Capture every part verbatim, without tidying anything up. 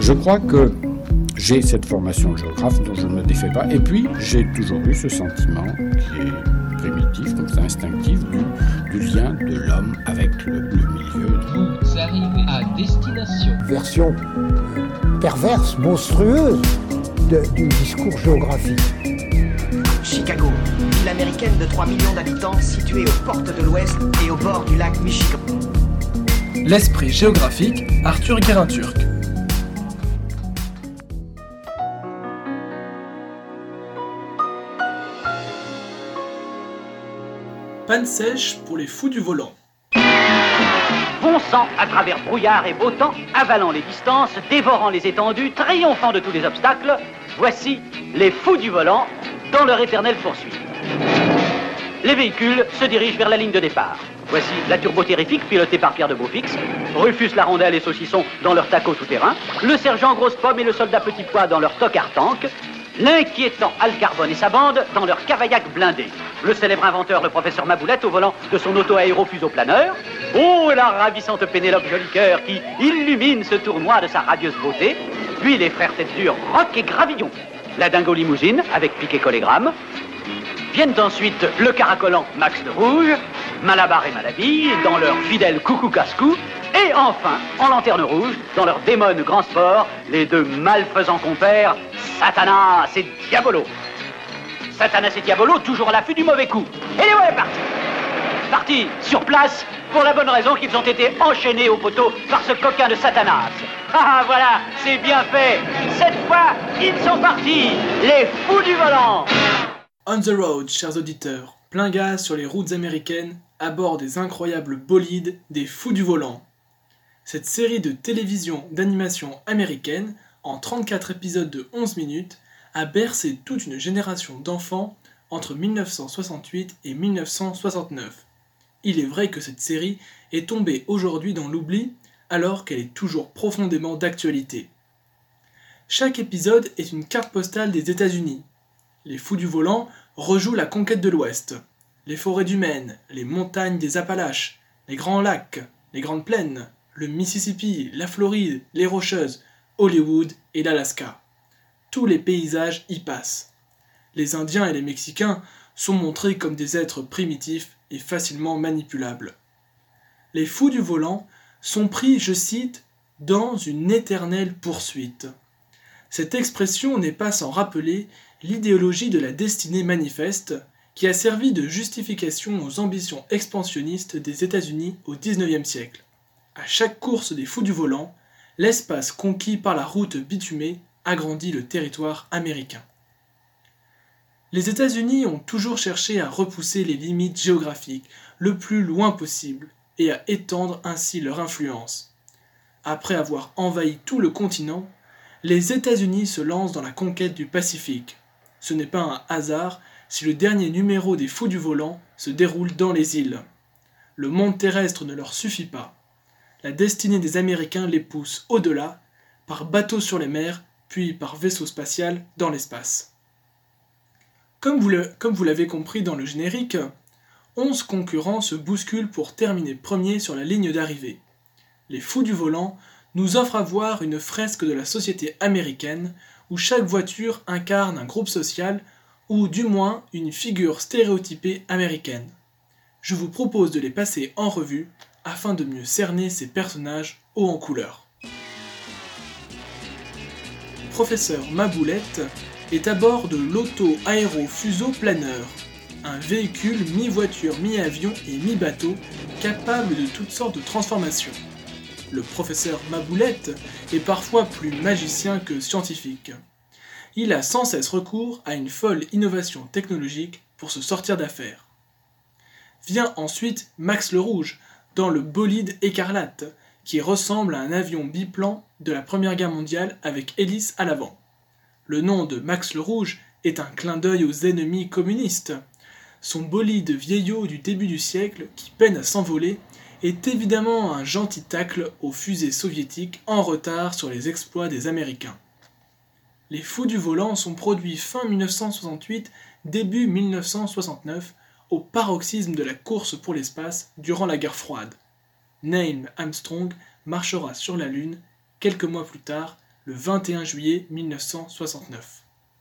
Je crois que j'ai cette formation de géographe dont je ne me défais pas. Et puis, j'ai toujours eu ce sentiment qui est primitif, comme ça, instinctif, du, du lien de l'homme avec le, le milieu. Vous arrivez à destination. Version perverse, monstrueuse de, du discours géographique. Chicago, ville américaine de trois millions d'habitants située aux portes de l'Ouest et au bord du lac Michigan. L'esprit géographique, Arthur Guérin-Turc. Panne sèche pour les fous du volant. Fonçant à travers brouillard et beau temps, avalant les distances, dévorant les étendues, triomphant de tous les obstacles, voici les fous du volant dans leur éternelle poursuite. Les véhicules se dirigent vers la ligne de départ. Voici la turbo-terrifique pilotée par Pierre de Beaufix, Rufus la rondelle et Saucisson dans leur taco tout-terrain, le sergent Grosse Pomme et le soldat Petit Pois dans leur tocard-tank, l'inquiétant Al Carbone et sa bande dans leur cavaillac blindé, le célèbre inventeur, le professeur Maboulette, au volant de son auto-aéro-fuseau-planeur, oh, la ravissante Pénélope Jolicoeur qui illumine ce tournoi de sa radieuse beauté, puis les frères tête dure Rock et Gravillon, la dingo limousine avec piquet collégramme, viennent ensuite le caracolant Max de Rouge, Malabar et Malabille dans leur fidèle coucou casse-cou, et enfin, en lanterne rouge, dans leur démon grand sport, les deux malfaisants compères, Satanas et Diabolo. Satanas et Diabolo, toujours à l'affût du mauvais coup. Et les voilà partis. Partis sur place, pour la bonne raison qu'ils ont été enchaînés au poteau par ce coquin de Satanas. Ah, voilà, c'est bien fait. Cette fois, ils sont partis, les fous du volant. On the road, chers auditeurs, plein gaz sur les routes américaines, à bord des incroyables bolides des fous du volant. Cette série de télévision d'animation américaine, en trente-quatre épisodes de onze minutes, a bercé toute une génération d'enfants entre mille neuf cent soixante-huit et mille neuf cent soixante-neuf. Il est vrai que cette série est tombée aujourd'hui dans l'oubli, alors qu'elle est toujours profondément d'actualité. Chaque épisode est une carte postale des États-Unis. Les fous du volant rejouent la conquête de l'Ouest, les forêts du Maine, les montagnes des Appalaches, les grands lacs, les grandes plaines, le Mississippi, la Floride, les Rocheuses, Hollywood et l'Alaska. Tous les paysages y passent. Les Indiens et les Mexicains sont montrés comme des êtres primitifs et facilement manipulables. Les fous du volant sont pris, je cite, « dans une éternelle poursuite ». Cette expression n'est pas sans rappeler l'idéologie de la destinée manifeste qui a servi de justification aux ambitions expansionnistes des États-Unis au dix-neuvième siècle. À chaque course des fous du volant, l'espace conquis par la route bitumée agrandit le territoire américain. Les États-Unis ont toujours cherché à repousser les limites géographiques le plus loin possible et à étendre ainsi leur influence. Après avoir envahi tout le continent, les États-Unis se lancent dans la conquête du Pacifique. Ce n'est pas un hasard si le dernier numéro des Fous du Volant se déroule dans les îles. Le monde terrestre ne leur suffit pas. La destinée des Américains les pousse au-delà, par bateau sur les mers, puis par vaisseau spatial dans l'espace. Comme vous, le, comme vous l'avez compris dans le générique, onze concurrents se bousculent pour terminer premier sur la ligne d'arrivée. Les Fous du Volant nous offrent à voir une fresque de la société américaine où chaque voiture incarne un groupe social ou du moins une figure stéréotypée américaine. Je vous propose de les passer en revue afin de mieux cerner ces personnages hauts en couleur. Professeur Maboulette est à bord de l'auto-aéro-fuseau-planeur, un véhicule mi-voiture, mi-avion et mi-bateau capable de toutes sortes de transformations. Le professeur Maboulette est parfois plus magicien que scientifique. Il a sans cesse recours à une folle innovation technologique pour se sortir d'affaire. Vient ensuite Max le Rouge, dans le bolide écarlate, qui ressemble à un avion biplan de la Première Guerre mondiale avec hélice à l'avant. Le nom de Max le Rouge est un clin d'œil aux ennemis communistes. Son bolide vieillot du début du siècle, qui peine à s'envoler, est évidemment un gentil tacle aux fusées soviétiques en retard sur les exploits des Américains. Les Fous du Volant sont produits fin mille neuf cent soixante-huit, début mille neuf cent soixante-neuf, au paroxysme de la course pour l'espace durant la guerre froide. Neil Armstrong marchera sur la Lune quelques mois plus tard, le vingt et un juillet mille neuf cent soixante-neuf.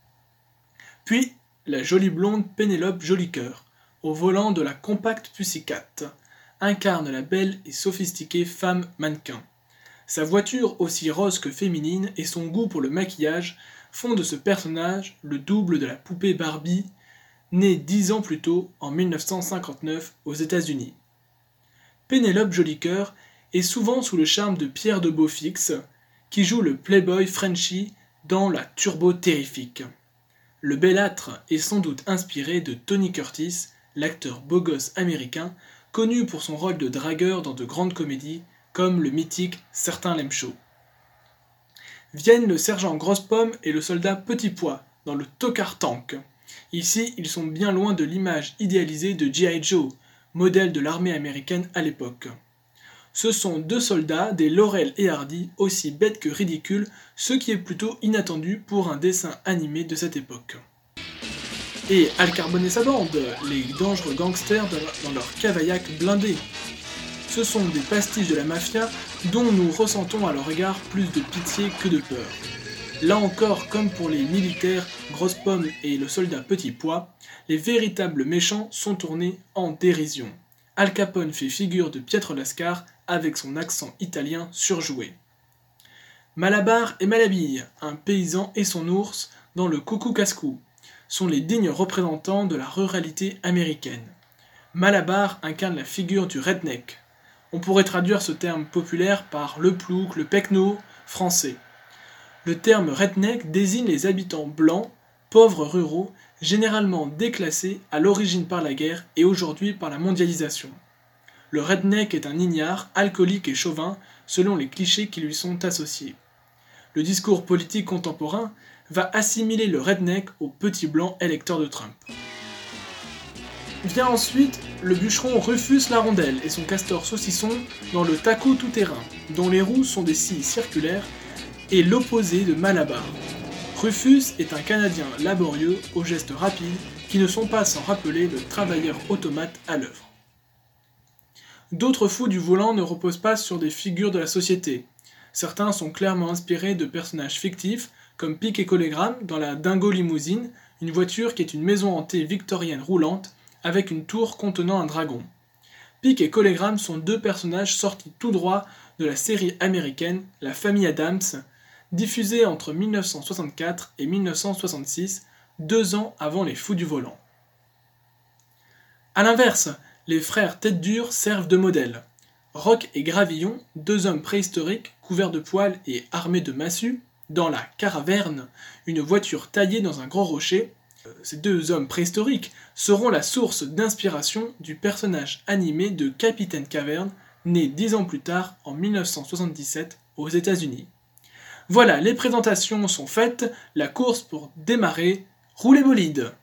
Puis, la jolie blonde Pénélope Jolicoeur, au volant de la compacte Pussycat, incarne la belle et sophistiquée femme mannequin. Sa voiture aussi rose que féminine et son goût pour le maquillage font de ce personnage le double de la poupée Barbie, née dix ans plus tôt, en mille neuf cent cinquante-neuf, aux États-Unis. Pénélope Jolicoeur est souvent sous le charme de Pierre de Beaufix, qui joue le playboy Frenchie dans La Turbo Terrifique. Le bellâtre est sans doute inspiré de Tony Curtis, l'acteur beau gosse américain, connu pour son rôle de dragueur dans de grandes comédies, comme le mythique Certains l'aiment chaud. Viennent le sergent Grosse-Pomme et le soldat Petit Pois, dans le Tocard Tank. Ici, ils sont bien loin de l'image idéalisée de G I Joe, modèle de l'armée américaine à l'époque. Ce sont deux soldats, des Laurel et Hardy, aussi bêtes que ridicules, ce qui est plutôt inattendu pour un dessin animé de cette époque. Et Al Capone et sa bande, les dangereux gangsters dans leur cavaillac blindé. Ce sont des pastiches de la mafia dont nous ressentons à leur égard plus de pitié que de peur. Là encore, comme pour les militaires Grosse-Pomme et le soldat Petit Pois, les véritables méchants sont tournés en dérision. Al Capone fait figure de Pietro Lascar avec son accent italien surjoué. Malabar et Malabille, un paysan et son ours dans le Coucou Casse-Cou, sont les dignes représentants de la ruralité américaine. Malabar incarne la figure du redneck. On pourrait traduire ce terme populaire par le plouc, le pecno français. Le terme redneck désigne les habitants blancs, pauvres ruraux, généralement déclassés à l'origine par la guerre et aujourd'hui par la mondialisation. Le redneck est un ignare, alcoolique et chauvin, selon les clichés qui lui sont associés. Le discours politique contemporain va assimiler le redneck au petit blanc électeur de Trump. Vient ensuite le bûcheron Rufus la Rondelle et son castor saucisson dans le taco tout-terrain, dont les roues sont des scies circulaires, et l'opposé de Malabar. Rufus est un Canadien laborieux aux gestes rapides qui ne sont pas sans rappeler le travailleur automate à l'œuvre. D'autres fous du volant ne reposent pas sur des figures de la société. Certains sont clairement inspirés de personnages fictifs, comme Pic et Collégramme dans la Dingo Limousine, une voiture qui est une maison hantée victorienne roulante, avec une tour contenant un dragon. Pic et Collégramme sont deux personnages sortis tout droit de la série américaine La Famille Addams, diffusée entre mille neuf cent soixante-quatre et mille neuf cent soixante-six, deux ans avant les Fous du volant. A l'inverse, les frères Tête Dure servent de modèle. Rock et Gravillon, deux hommes préhistoriques, couverts de poils et armés de massues, dans la Caraverne, une voiture taillée dans un gros rocher. Ces deux hommes préhistoriques seront la source d'inspiration du personnage animé de Capitaine Caverne, né dix ans plus tard, en mille neuf cent soixante-dix-sept, aux États-Unis. Voilà, les présentations sont faites, la course pour démarrer, roulez bolide!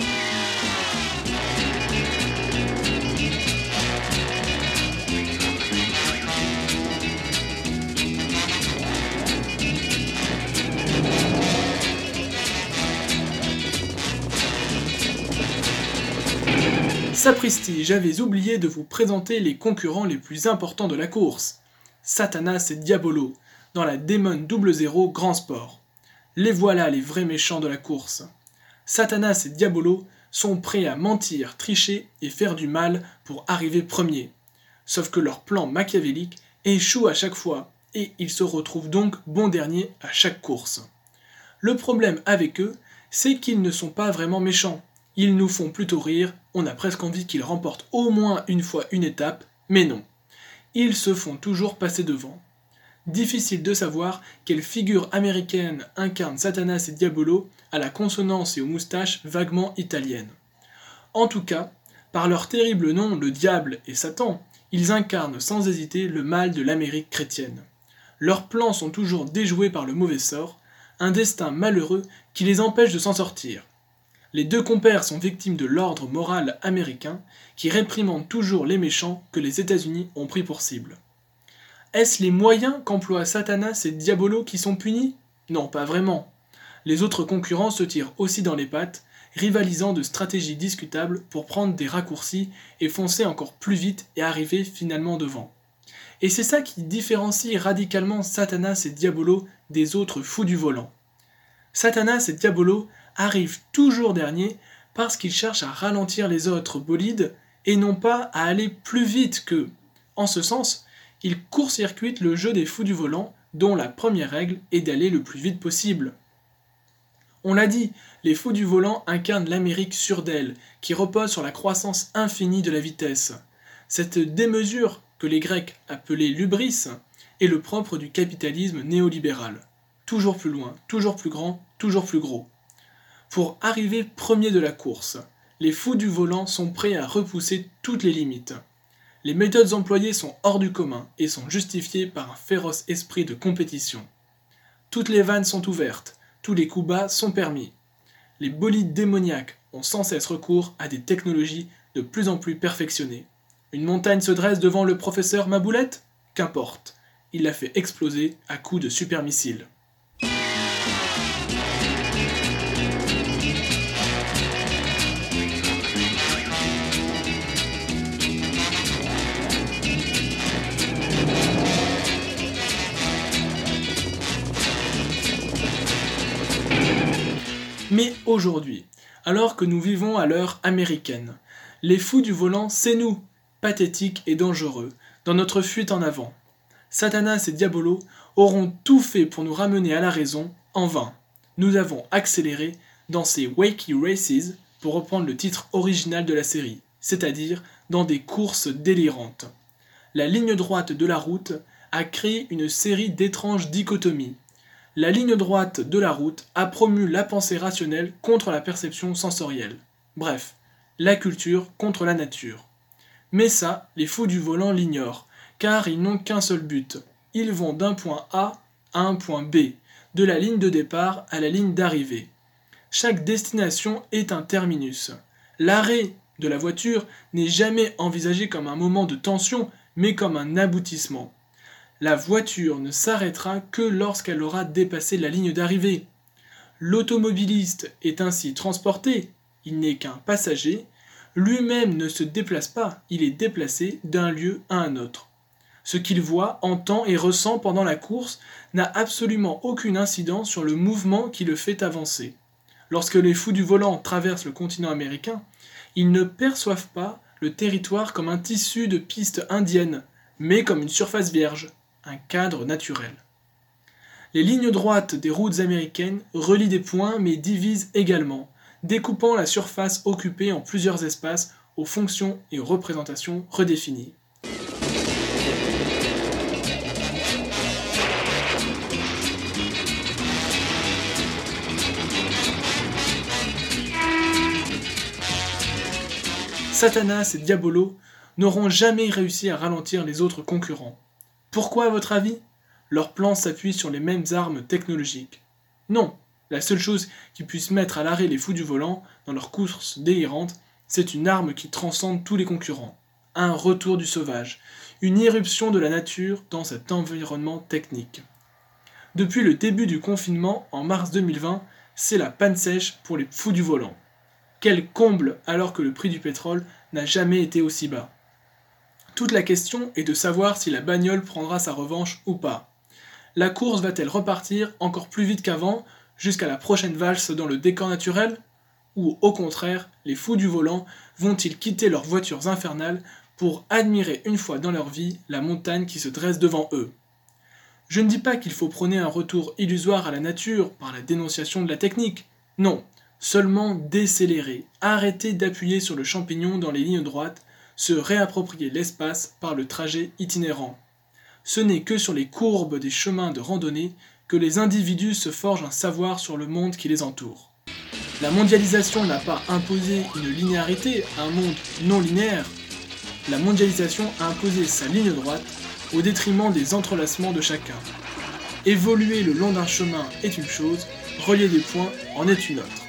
Sapristi, j'avais oublié de vous présenter les concurrents les plus importants de la course. Satanas et Diabolo, dans la Demon Double Zéro Grand Sport. Les voilà les vrais méchants de la course. Satanas et Diabolo sont prêts à mentir, tricher et faire du mal pour arriver premiers. Sauf que leur plan machiavélique échoue à chaque fois, et ils se retrouvent donc bons derniers à chaque course. Le problème avec eux, c'est qu'ils ne sont pas vraiment méchants. Ils nous font plutôt rire, on a presque envie qu'ils remportent au moins une fois une étape, mais non. Ils se font toujours passer devant. Difficile de savoir quelle figure américaine incarne Satanas et Diabolo à la consonance et aux moustaches vaguement italiennes. En tout cas, par leur terrible nom, le diable et Satan, ils incarnent sans hésiter le mal de l'Amérique chrétienne. Leurs plans sont toujours déjoués par le mauvais sort, un destin malheureux qui les empêche de s'en sortir. Les deux compères sont victimes de l'ordre moral américain qui réprimande toujours les méchants que les États-Unis ont pris pour cible. Est-ce les moyens qu'emploient Satanas et Diabolo qui sont punis ? Non, pas vraiment. Les autres concurrents se tirent aussi dans les pattes, rivalisant de stratégies discutables pour prendre des raccourcis et foncer encore plus vite et arriver finalement devant. Et c'est ça qui différencie radicalement Satanas et Diabolo des autres fous du volant. Satanas et Diabolo arrivent toujours derniers parce qu'ils cherchent à ralentir les autres bolides et non pas à aller plus vite qu'eux. En ce sens, ils court-circuitent le jeu des fous du volant, dont la première règle est d'aller le plus vite possible. On l'a dit, les fous du volant incarnent l'Amérique surdelle, qui repose sur la croissance infinie de la vitesse. Cette démesure, que les Grecs appelaient l'hubris, est le propre du capitalisme néolibéral. Toujours plus loin, toujours plus grand, toujours plus gros. Pour arriver premier de la course, les fous du volant sont prêts à repousser toutes les limites. Les méthodes employées sont hors du commun et sont justifiées par un féroce esprit de compétition. Toutes les vannes sont ouvertes, tous les coups bas sont permis. Les bolides démoniaques ont sans cesse recours à des technologies de plus en plus perfectionnées. Une montagne se dresse devant le professeur Maboulette ? Qu'importe, il la fait exploser à coups de supermissiles. Mais aujourd'hui, alors que nous vivons à l'heure américaine, les fous du volant, c'est nous, pathétiques et dangereux, dans notre fuite en avant. Satanas et Diabolo auront tout fait pour nous ramener à la raison, en vain. Nous avons accéléré dans ces Wakey Races, pour reprendre le titre original de la série, c'est-à-dire dans des courses délirantes. La ligne droite de la route a créé une série d'étranges dichotomies. La ligne droite de la route a promu la pensée rationnelle contre la perception sensorielle. Bref, la culture contre la nature. Mais ça, les fous du volant l'ignorent, car ils n'ont qu'un seul but. Ils vont d'un point A à un point B, de la ligne de départ à la ligne d'arrivée. Chaque destination est un terminus. L'arrêt de la voiture n'est jamais envisagé comme un moment de tension, mais comme un aboutissement. La voiture ne s'arrêtera que lorsqu'elle aura dépassé la ligne d'arrivée. L'automobiliste est ainsi transporté, il n'est qu'un passager, lui-même ne se déplace pas, il est déplacé d'un lieu à un autre. Ce qu'il voit, entend et ressent pendant la course n'a absolument aucune incidence sur le mouvement qui le fait avancer. Lorsque les fous du volant traversent le continent américain, ils ne perçoivent pas le territoire comme un tissu de pistes indiennes, mais comme une surface vierge, un cadre naturel. Les lignes droites des routes américaines relient des points mais divisent également, découpant la surface occupée en plusieurs espaces aux fonctions et aux représentations redéfinies. Satanas et Diabolo n'auront jamais réussi à ralentir les autres concurrents. Pourquoi à votre avis ? Leur plan s'appuie sur les mêmes armes technologiques. Non, la seule chose qui puisse mettre à l'arrêt les fous du volant dans leur course délirante, c'est une arme qui transcende tous les concurrents. Un retour du sauvage, une irruption de la nature dans cet environnement technique. Depuis le début du confinement, en mars deux mille vingt, c'est la panne sèche pour les fous du volant. Quel comble alors que le prix du pétrole n'a jamais été aussi bas. Toute la question est de savoir si la bagnole prendra sa revanche ou pas. La course va-t-elle repartir encore plus vite qu'avant, jusqu'à la prochaine valse dans le décor naturel ? Ou au contraire, les fous du volant vont-ils quitter leurs voitures infernales pour admirer une fois dans leur vie la montagne qui se dresse devant eux ? Je ne dis pas qu'il faut prôner un retour illusoire à la nature par la dénonciation de la technique. Non, seulement décélérer, arrêter d'appuyer sur le champignon dans les lignes droites, se réapproprier l'espace par le trajet itinérant. Ce n'est que sur les courbes des chemins de randonnée que les individus se forgent un savoir sur le monde qui les entoure. La mondialisation n'a pas imposé une linéarité à un monde non linéaire. La mondialisation a imposé sa ligne droite au détriment des entrelacements de chacun. Évoluer le long d'un chemin est une chose, relier des points en est une autre.